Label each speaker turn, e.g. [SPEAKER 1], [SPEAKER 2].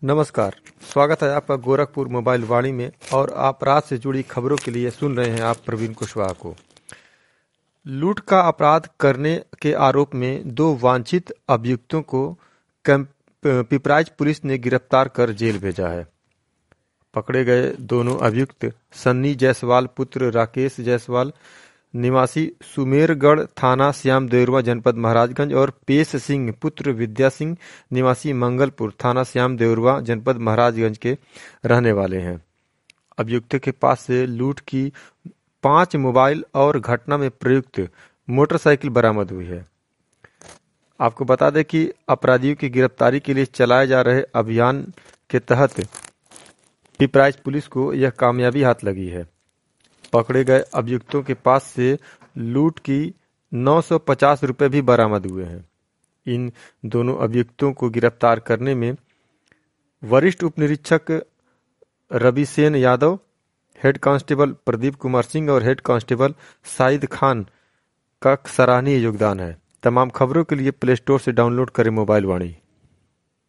[SPEAKER 1] नमस्कार। स्वागत है आपका गोरखपुर मोबाइल वाणी में। और अपराध से जुड़ी खबरों के लिए सुन रहे हैं आप प्रवीण कुशवाहा को। लूट का अपराध करने के आरोप में दो वांछित अभियुक्तों को पिपराइच पुलिस ने गिरफ्तार कर जेल भेजा है। पकड़े गए दोनों अभियुक्त सन्नी जायसवाल पुत्र राकेश जायसवाल निवासी सुमेरगढ़ थाना श्याम देवरा जनपद महाराजगंज और पेश सिंह पुत्र विद्या सिंह निवासी मंगलपुर थाना श्याम देवरा जनपद महाराजगंज के रहने वाले हैं। अभियुक्त के पास से लूट की 5 मोबाइल और घटना में प्रयुक्त मोटरसाइकिल बरामद हुई है। आपको बता दें कि अपराधियों की गिरफ्तारी के लिए चलाए जा रहे अभियान के तहत पिपराइच पुलिस को यह कामयाबी हाथ लगी है। पकड़े गए अभियुक्तों के पास से लूट की 950 रुपए भी बरामद हुए हैं। इन दोनों अभियुक्तों को गिरफ्तार करने में वरिष्ठ उप निरीक्षक रविसेन यादव, हेड कांस्टेबल प्रदीप कुमार सिंह और हेड कांस्टेबल साइद खान का सराहनीय योगदान है। तमाम खबरों के लिए प्ले स्टोर से डाउनलोड करें मोबाइल वाणी।